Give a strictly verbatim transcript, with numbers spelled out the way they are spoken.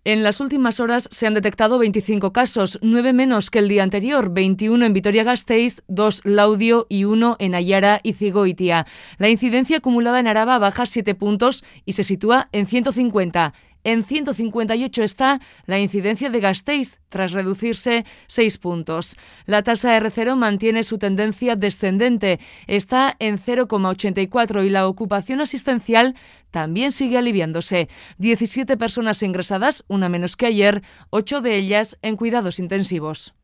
En las últimas horas se han detectado veinticinco casos, nueve menos que el día anterior, veintiuno en Vitoria-Gasteiz, dos Laudio y uno en Aiara y Zigoitia. La incidencia acumulada en Araba baja siete puntos y se sitúa en ciento cincuenta. En ciento cincuenta y ocho está la incidencia de Gasteiz, tras reducirse seis puntos. La tasa R cero mantiene su tendencia descendente, está en cero coma ochenta y cuatro y la ocupación asistencial también sigue aliviándose. diecisiete personas ingresadas, una menos que ayer, ocho de ellas en cuidados intensivos.